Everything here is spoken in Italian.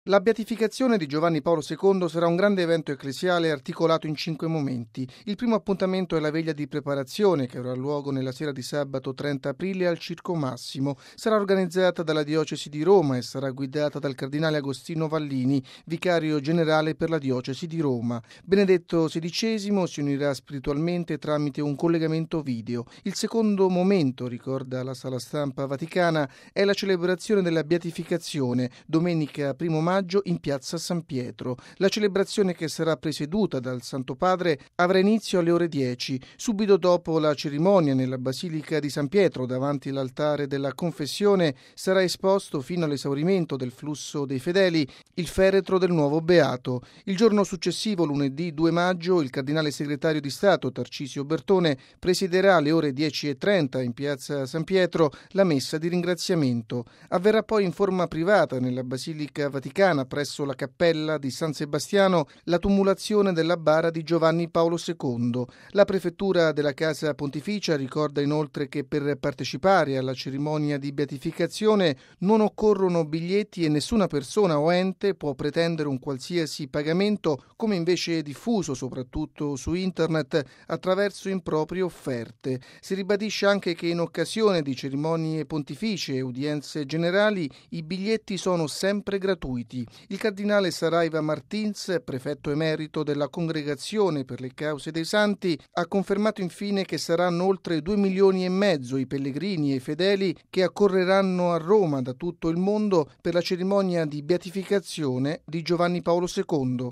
La beatificazione di Giovanni Paolo II sarà un grande evento ecclesiale articolato in 5 momenti. Il primo appuntamento è la veglia di preparazione che avrà luogo nella sera di sabato 30 aprile al Circo Massimo. Sarà organizzata dalla Diocesi di Roma e sarà guidata dal cardinale Agostino Vallini, vicario generale per la Diocesi di Roma. Benedetto XVI si unirà spiritualmente tramite un collegamento video. Il secondo momento, ricorda la Sala Stampa Vaticana, è la celebrazione della beatificazione, domenica 1 maggio in piazza San Pietro. La celebrazione, che sarà presieduta dal Santo Padre, avrà inizio alle ore 10. Subito dopo la cerimonia nella Basilica di San Pietro, davanti all'altare della Confessione, sarà esposto fino all'esaurimento del flusso dei fedeli il feretro del nuovo beato. Il giorno successivo, lunedì 2 maggio, il cardinale segretario di Stato Tarcisio Bertone presiederà alle ore 10:30 in piazza San Pietro la messa di ringraziamento. Avverrà poi in forma privata nella Basilica Vaticana, presso la cappella di San Sebastiano, la tumulazione della bara di Giovanni Paolo II. La prefettura della Casa Pontificia ricorda inoltre che per partecipare alla cerimonia di beatificazione non occorrono biglietti e nessuna persona o ente può pretendere un qualsiasi pagamento, come invece è diffuso soprattutto su internet attraverso improprie offerte. Si ribadisce anche che in occasione di cerimonie pontificie e udienze generali i biglietti sono sempre gratuiti. Il cardinale Saraiva Martins, prefetto emerito della Congregazione per le Cause dei Santi, ha confermato infine che saranno oltre 2,5 milioni i pellegrini e i fedeli che accorreranno a Roma da tutto il mondo per la cerimonia di beatificazione di Giovanni Paolo II.